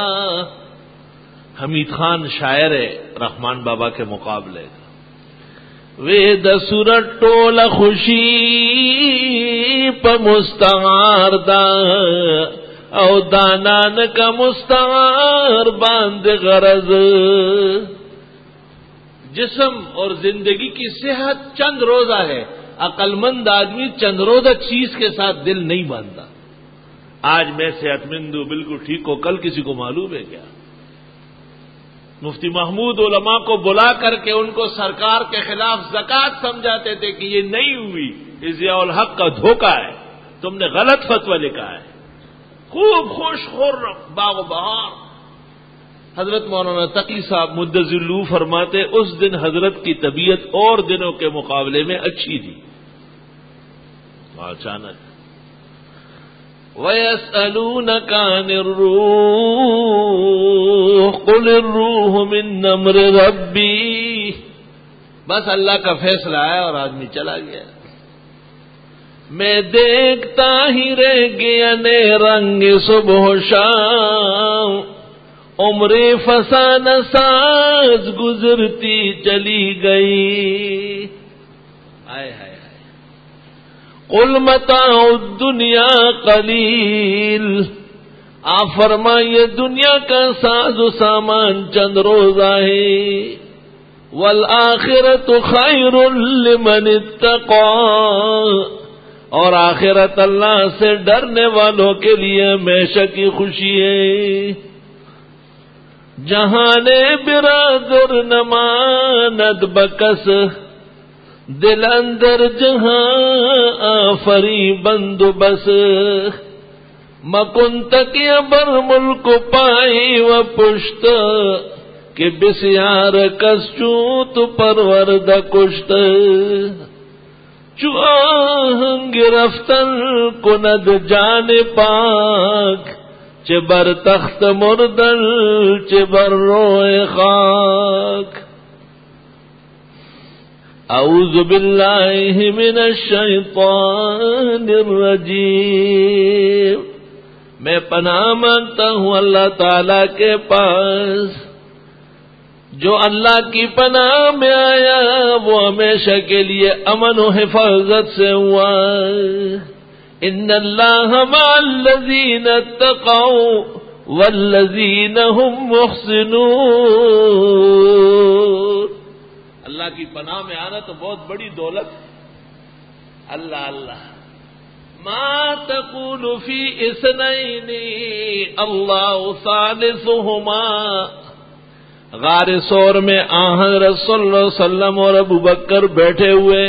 حمید خان شاعر ہے رحمان بابا کے مقابلے کا. وید سورٹو لخوشی پمستار دا او دانان کا مستعار باندھ غرض. جسم اور زندگی کی صحت چند روزہ ہے. عقل مند آدمی چند روزہ چیز کے ساتھ دل نہیں باندھتا. آج میں صحت مند ہوں بالکل ٹھیک ہو، کل کسی کو معلوم ہے کیا؟ مفتی محمود علماء کو بلا کر کے ان کو سرکار کے خلاف زکوٰۃ سمجھاتے تھے کہ یہ نہیں ہوئی، یہ ضیاء الحق کا دھوکہ ہے، تم نے غلط فتویٰ لکھا ہے. خوب خوش خرم باغ و بہار. حضرت مولانا تقی صاحب مدظلو فرماتے اس دن حضرت کی طبیعت اور دنوں کے مقابلے میں اچھی تھی. اچانک وَيَسْأَلُونَكَ عَنِ الرُّوحِ قُلِ الرُّوحُ مِنْ أَمْرِ رَبِّي. بس اللہ کا فیصلہ آیا اور آدمی چلا گیا. میں دیکھتا ہی رہ گیا نے رنگ صبح و شام، عمر فسانہ ساز گزرتی چلی گئی. آئے ہائے ہائے. قل متاع الدنیا قلیل. آپ فرمائیے دنیا کا ساز و سامان چند روزہ ہے. والآخرۃ خیر لمن اتقى. اور آخرت اللہ سے ڈرنے والوں کے لیے ہمیشہ کی خوشی ہے. جہان برادر نماند بکس، دل اندر جہاں آفری بندو بس. مکن تک بر ملک پائی و پشت، کہ بسیار کس چوت پرورد کشت. چوہنگ رفتن کند جان پاک، چه بر تخت مردن چه بر روئے خاک. اعوذ باللہ من الشیطان الرجیم. میں پناہ مانگتا ہوں اللہ تعالی کے پاس. جو اللہ کی پناہ میں آیا وہ ہمیشہ کے لیے امن و حفاظت سے ہوا. ان اللہ مع الذین اتقوا والذین هم محسنون. اللہ کی پناہ میں آنا تو بہت بڑی دولت ہے. اللہ اللہ. ما تقول فی اثنین اللہ ثالثہما. غار ثور میں حضرت صلی اللہ علیہ وسلم اور ابو بکر بیٹھے ہوئے.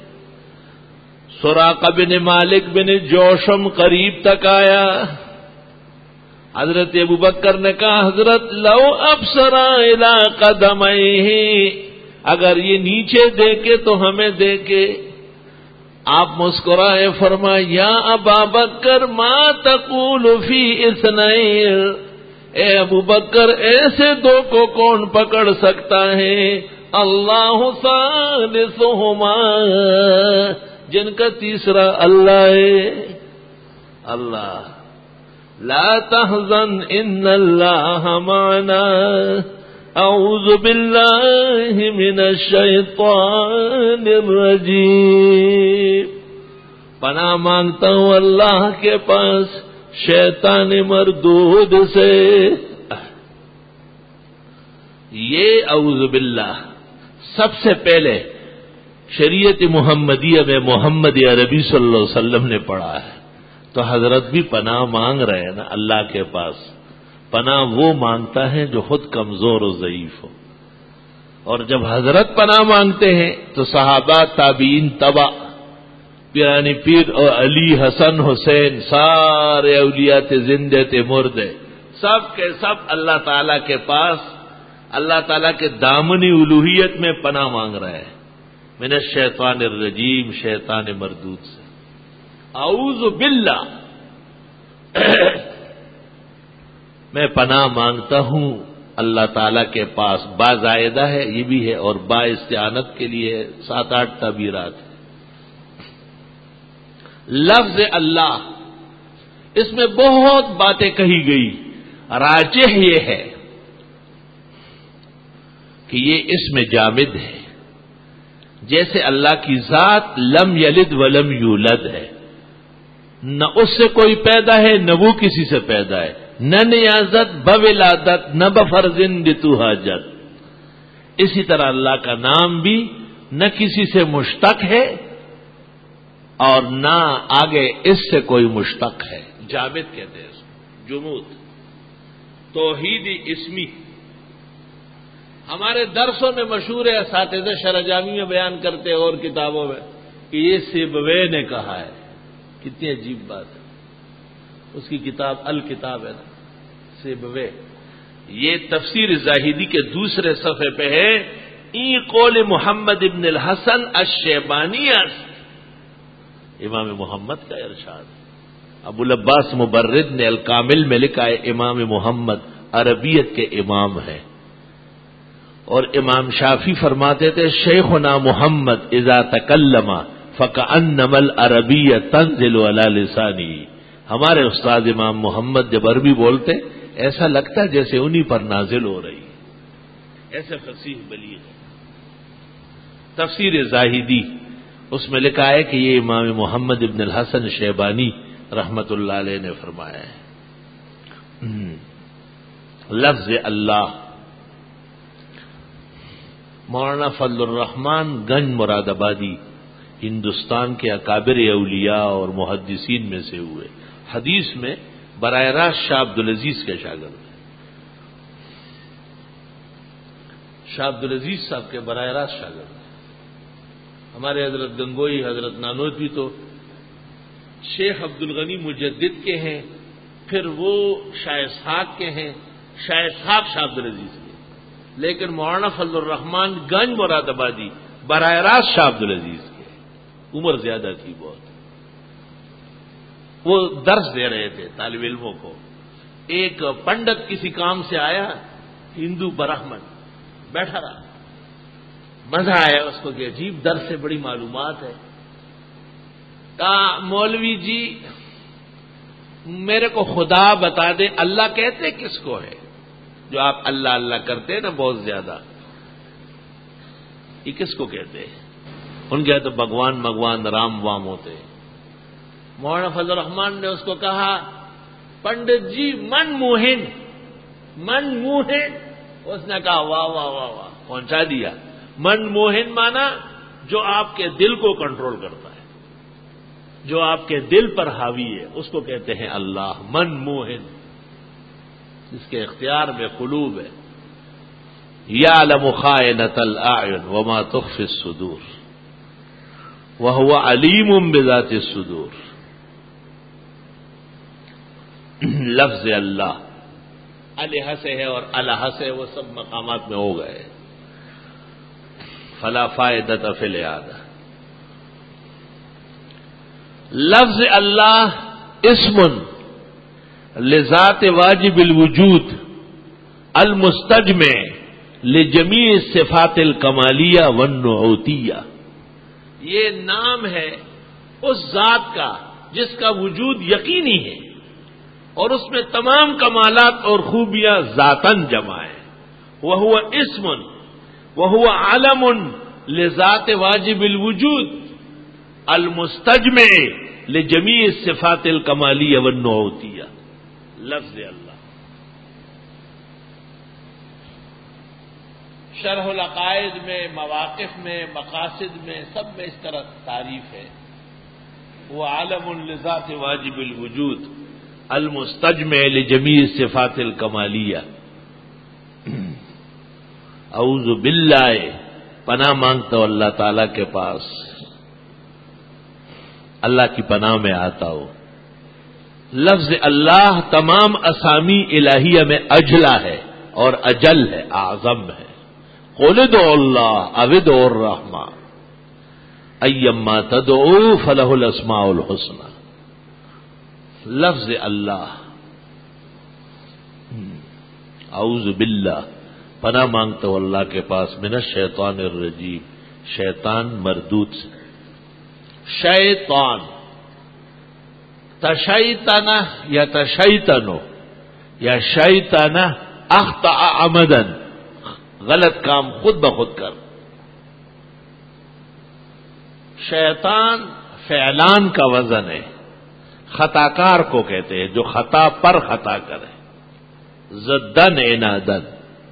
سراقہ بن مالک بن جوشم قریب تک آیا. حضرت ابو بکر نے کہا حضرت لو ابصرا الی قدمیہ، اگر یہ نیچے دیکھے تو ہمیں دیکھے. آپ مسکرائے فرمایا یا ابا بکر ما تقول فی اثنین. اے ابو بکر ایسے دو کو کون پکڑ سکتا ہے؟ اللہ ثالثہما، جن کا تیسرا اللہ ہے. اللہ. لا تحزن ان اللہ معنا. اعوذ باللہ من الشیطان الرجیم. پناہ مانگتا ہوں اللہ کے پاس شیطان مردود سے. یہ اعوذ باللہ سب سے پہلے شریعت محمدیہ میں محمد عربی صلی اللہ علیہ وسلم نے پڑھا ہے. تو حضرت بھی پناہ مانگ رہے ہیں نا اللہ کے پاس. پناہ وہ مانگتا ہے جو خود کمزور و ضعیف ہو. اور جب حضرت پناہ مانگتے ہیں تو صحابہ تابعین تبع پیرانی پیر اور علی حسن حسین سارے اولیاء تھے، زندے تھے مردے، سب کے سب اللہ تعالی کے پاس اللہ تعالی کے دامنی الوہیت میں پناہ مانگ رہے ہیں. من الشیطان الرجیم، شیطان مردود سے. اعوذ باللہ میں پناہ مانگتا ہوں اللہ تعالی کے پاس. با زائدہ ہے یہ بھی ہے اور با استعانت کے لیے 7-8 تعبیرات ہیں. لفظ اللہ اس میں بہت باتیں کہی گئی، راجح یہ ہے کہ یہ اسم جامد ہے، جیسے اللہ کی ذات لم یلد ولم یولد ہے، نہ اس سے کوئی پیدا ہے نہ وہ کسی سے پیدا ہے، نہ نیازت بولادت نہ بفرزن لتو حاجت۔ اسی طرح اللہ کا نام بھی نہ کسی سے مشتق ہے اور نہ آگے اس سے کوئی مشتق ہے، جامد کہتے ہیں اس کو، جمود، توحیدی اسمی۔ ہمارے درسوں میں مشہور ہے، اساتذہ شرح جامی میں بیان کرتے ہیں اور کتابوں میں کہ یہ سیبوے نے کہا ہے۔ کتنی عجیب بات ہے، اس کی کتاب الکتاب ہے نا، سیبوے۔ یہ تفسیر زاہدی کے دوسرے صفحے پہ ہے، ای قول محمد ابن الحسن الشیبانی، امام محمد کا ارشاد۔ ابو العباس مبرد نے الکامل میں لکھا ہے امام محمد عربیت کے امام ہیں، اور امام شافعی فرماتے تھے شیخنا محمد اذا تکلم فکأنما العربیہ تنزل علی لسانی۔ ہمارے استاد امام محمد جب عربی بولتے ایسا لگتا ہے جیسے انہی پر نازل ہو رہی، ایسے فصیح بلیغ ہے۔ تفسیر زاہدی اس میں لکھا ہے کہ یہ امام محمد ابن الحسن شیبانی رحمت اللہ علیہ نے فرمایا ہے۔ لفظ اللہ مولانا فضل الرحمان گنج مراد آبادی ہندوستان کے اکابر اولیاء اور محدثین میں سے ہوئے، حدیث میں براہ راست شاہ عبدالعزیز کے شاگرد ہیں، شاہ عبدالعزیز صاحب کے براہ راست شاگرد ہیں۔ ہمارے حضرت گنگوئی حضرت نانوتوی تو شیخ عبدالغنی مجدد کے ہیں، پھر وہ شاہ اسحاق کے ہیں، شاہ اسحاق شاہ عبدالعزیز کے، لیکن مولانا فضل الرحمان گنج مراد آبادی براہ راست شاہ عبدالعزیز کے، عمر زیادہ تھی بہت۔ وہ درس دے رہے تھے طالب علموں کو، ایک پنڈت کسی کام سے آیا، ہندو برہمن بیٹھا رہا، مزہ آیا اس کو کہ عجیب درس سے بڑی معلومات ہے۔ کہا مولوی جی میرے کو خدا بتا دے، اللہ کہتے کس کو ہے جو آپ اللہ اللہ کرتے ہیں نا بہت زیادہ، یہ کس کو کہتے ہیں؟ ان کے تو بھگوان بھگوان رام وام ہوتے ہیں۔ مولانا فضل الرحمان نے اس کو کہا پنڈت جی من موہن، من موہن۔ اس نے کہا واہ واہ واہ واہ، پہنچا دیا۔ من موہن مانا جو آپ کے دل کو کنٹرول کرتا ہے، جو آپ کے دل پر حاوی ہے، اس کو کہتے ہیں اللہ۔ من موہن جس کے اختیار میں قلوب ہے۔ یعلم خائنۃ الاعین وما تخفی الصدور وهو علیم بذات الصدور۔ لفظ اللہ الہ سے ہے اور الہ سے وہ سب مقامات میں ہو گئے، فلا فائدۃ فی الاعادہ۔ لفظ اللہ اسم لذات واجب الوجود المستجمع لجمیع الصفات الکمالیہ والنعوتیہ، یہ نام ہے اس ذات کا جس کا وجود یقینی ہے اور اس میں تمام کمالات اور خوبیاں ذاتاً جمع ہیں۔ وہو اسم وہو علم لذات واجب الوجود المستجمع لجمیع الصفات الکمالیہ والنعوتیہ۔ لفظ اللہ شرح العقائد میں، مواقف میں، مقاصد میں، سب میں اس طرح تعریف ہے۔ وہ عالم لذات واجب الوجود المستجمع لجمیع الصفات الکمالیہ۔ اعوذ باللہ، پناہ مانگتا ہوں اللہ تعالی کے پاس، اللہ کی پناہ میں آتا ہوں۔ لفظ اللہ تمام اسامی الہیہ میں اجلا ہے اور اجل ہے، اعظم ہے۔ قل ادعوا اللہ او ادعوا الرحمن ایما تدعوا فلہ الاسماء الحسنی۔ لفظ اللہ اعوذ باللہ، پناہ مانگتا ہوں اللہ کے پاس، من الشیطان الرجیم، شیطان مردود سے۔ شیطان تشیطنہ یا تشیطنو یا شیطنہ اخطأ عمدن، غلط کام خود بخود کر. شیطان فعلان کا وزن ہے، خطا کار کو کہتے ہیں جو خطا پر خطا کرے. زدن عنادن.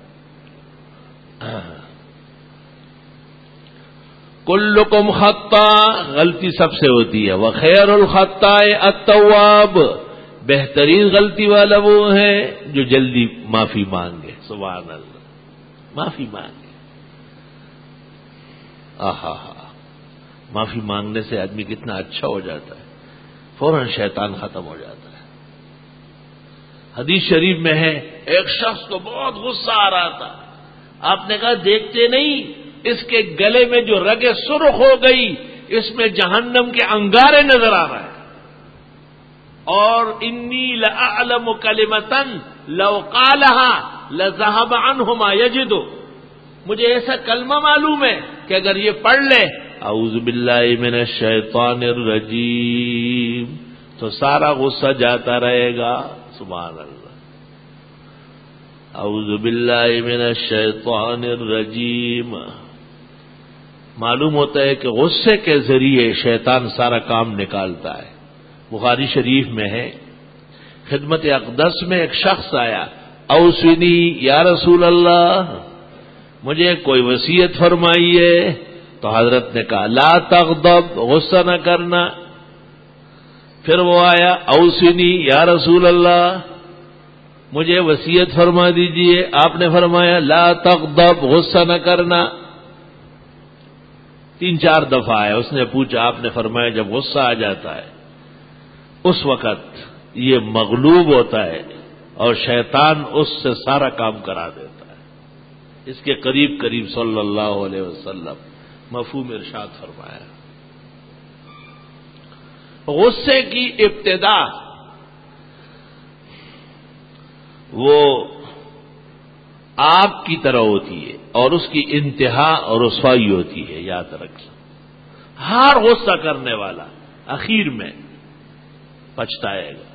کلکم خطا، غلطی سب سے ہوتی ہے. وخیر الخطاء التواب، بہترین غلطی والا وہ ہے جو جلدی معافی مانگے. سبحان اللہ، معافی مانگے. آہا ہا، معافی مانگنے سے آدمی کتنا اچھا ہو جاتا ہے، فوراً شیطان ختم ہو جاتا ہے. حدیث شریف میں ہے ایک شخص کو بہت غصہ آ رہا تھا. آپ نے کہا دیکھتے نہیں اس کے گلے میں جو رگیں سرخ ہو گئی، اس میں جہنم کے انگارے نظر آ رہے ہیں. اور انی لأعلم کلمۃ لو قالها لذهب عنه ما یجد، مجھے ایسا کلمہ معلوم ہے کہ اگر یہ پڑھ لے اعوذ باللہ من الشیطان الرجیم تو سارا غصہ جاتا رہے گا. سبحان اللہ. اعوذ باللہ من الشیطان الرجیم. معلوم ہوتا ہے کہ غصے کے ذریعے شیطان سارا کام نکالتا ہے. بخاری شریف میں ہے خدمت اقدس میں ایک شخص آیا، اوصنی یا رسول اللہ، مجھے کوئی وصیت فرمائیے. تو حضرت نے کہا لا تغضب، غصہ نہ کرنا. پھر وہ آیا، اوصنی یا رسول اللہ، مجھے وصیت فرما دیجئے. آپ نے فرمایا لا تغضب، غصہ نہ کرنا. 3-4 دفعہ آیا. اس نے پوچھا، آپ نے فرمایا جب غصہ آ جاتا ہے اس وقت یہ مغلوب ہوتا ہے اور شیطان اس سے سارا کام کرا دیتا ہے. اس کے قریب قریب صلی اللہ علیہ وسلم مفہوم ارشاد فرمایا. غصے کی ابتدا وہ آگ کی طرح ہوتی ہے اور اس کی انتہا اور رسوائی ہوتی ہے. یاد رکھیں، ہر غصہ کرنے والا اخیر میں پچھتائے گا.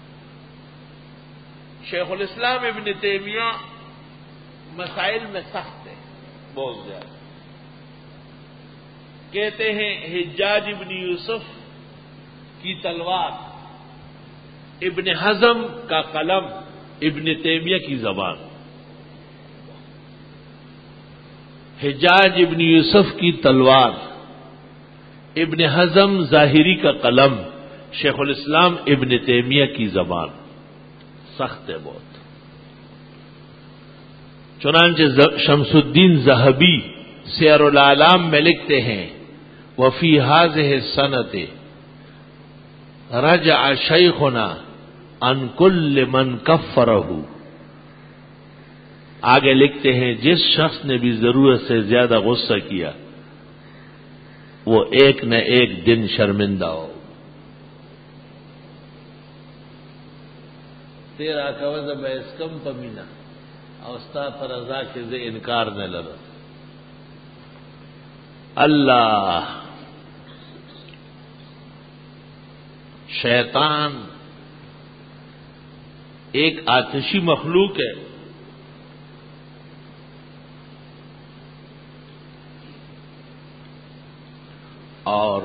شیخ الاسلام ابن تیمیہ مسائل میں سخت ہے بہت زیادہ. کہتے ہیں حجاج ابن یوسف کی تلوار، ابن حزم کا قلم، ابن تیمیہ کی زبان. حجاج ابن یوسف کی تلوار، ابن حزم ظاہری کا قلم، شیخ الاسلام ابن تیمیہ کی زبان. سخت ہے بہت. چنانچہ شمس الدین ذہبی سیر الاعلام میں لکھتے ہیں وفی هذه السنة رجع شیخنا عن كل من كفره. آگے لکھتے ہیں جس شخص نے بھی ضرورت سے زیادہ غصہ کیا وہ ایک نہ ایک دن شرمندہ ہو. تیرا کوز بیس کم پمینا اوستا پر ازا کے زے انکار نہ لرا. اللہ، شیطان ایک آتشی مخلوق ہے. اور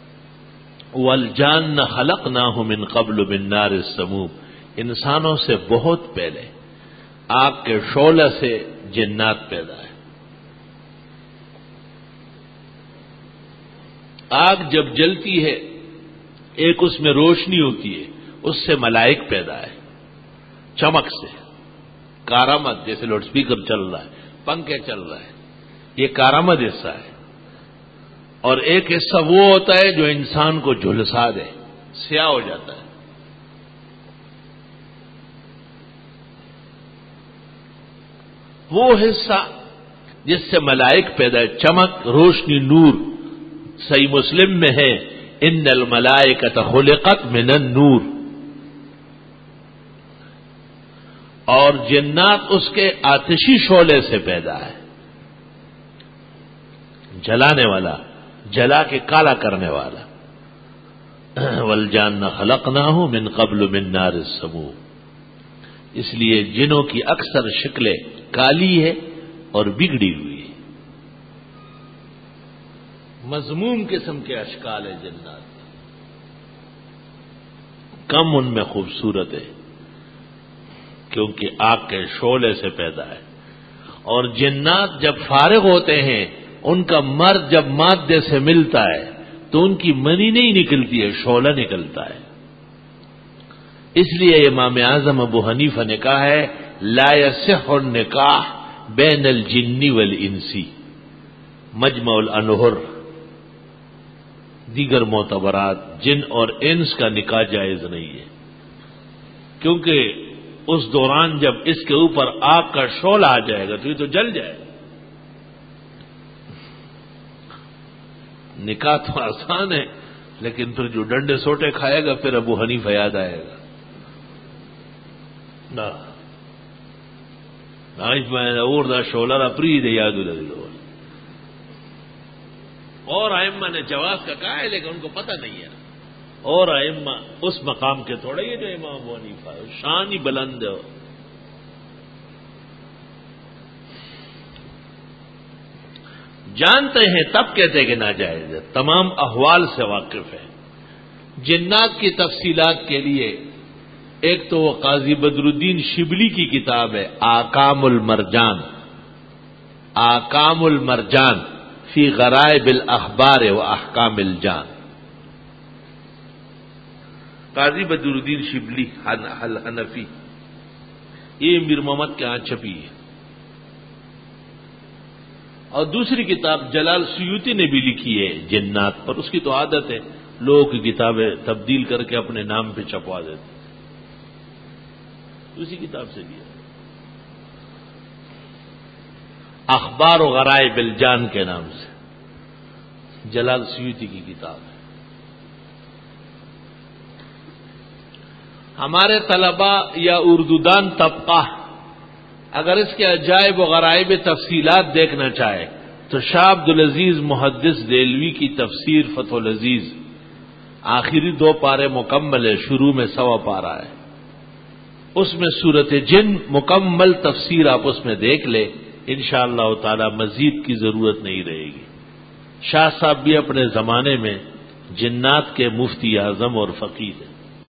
والجان خلقناہ من قبل من نار السموم، انسانوں سے بہت پہلے آگ کے شعلہ سے جنات پیدا ہے. آگ جب جلتی ہے ایک اس میں روشنی ہوتی ہے، اس سے ملائک پیدا ہے چمک سے. کارآمد، جیسے لاؤڈ سپیکر چل رہا ہے، پنکھے چل رہا ہے، یہ کارآمد حصہ ہے. اور ایک حصہ وہ ہوتا ہے جو انسان کو جھلسا دے، سیاہ ہو جاتا ہے. وہ حصہ جس سے ملائک پیدا ہے، چمک، روشنی، نور. صحیح مسلم میں ہے ان الملائکۃ خلقت من النور. اور جنات اس کے آتشی شعلے سے پیدا ہے، جلانے والا، جلا کے کالا کرنے والا. والجان خلقناہ من قبل من نار السموم. اس لیے جنوں کی اکثر شکلیں کالی ہے اور بگڑی ہوئی ہے. مذموم قسم کے اشکال ہے جنات، کم ان میں خوبصورت ہے کیونکہ آگ کے شعلے سے پیدا ہے. اور جنات جب فارغ ہوتے ہیں، ان کا مرد جب مادے سے ملتا ہے تو ان کی منی نہیں نکلتی ہے، شعلہ نکلتا ہے. اس لیے امام اعظم ابو حنیفہ نے کہا ہے لا یصح النکاح بین الجن والانسی. مجمع الانہر دیگر معتبرات، جن اور انس کا نکاح جائز نہیں ہے، کیونکہ اس دوران جب اس کے اوپر آگ کا شعلہ آ جائے گا تو یہ تو جل جائے گا. نکاح تو آسان ہے، لیکن پھر جو ڈنڈے سوٹے کھائے گا پھر ابو حنیفہ یاد آئے گا. اور دا شولہ پری دے یاد لگے. اور ائمہ نے جواز کا کہا ہے لیکن ان کو پتہ نہیں ہے. اور ائمہ اس مقام کے تھوڑے ہی جو امام ابو حنیفہ شان ہی بلند ہے. جانتے ہیں تب کہتے کہ ناجائز ہے، تمام احوال سے واقف ہے. جنات کی تفصیلات کے لیے ایک تو وہ قاضی بدر الدین شبلی کی کتاب ہے آکام المرجان، آکام المرجان فی غرائب الاخبار و احکام الجان. قاضی بدر الدین شبلی حنفی، یہ میر محمد کے ہاں چھپی ہے. اور دوسری کتاب جلال سیوطی نے بھی لکھی ہے جنات پر. اس کی تو عادت ہے لوگوں کی کتابیں تبدیل کر کے اپنے نام پہ چھپوا دیتے. اسی کتاب سے لیا اخبار و غرائب الجان کے نام سے، جلال سیوطی کی کتاب ہے. ہمارے طلباء یا اردودان طبقہ اگر اس کے عجائب و غرائب تفصیلات دیکھنا چاہے تو شاہ عبدالعزیز محدث دہلوی کی تفسیر فتح العزیز آخری 2 پارے مکمل ہے، شروع میں 1.25 پارہ ہے. اس میں سورت جن مکمل تفسیر آپ اس میں دیکھ لیں، انشاءاللہ تعالی مزید کی ضرورت نہیں رہے گی. شاہ صاحب بھی اپنے زمانے میں جنات کے مفتی اعظم اور فقیر ہیں.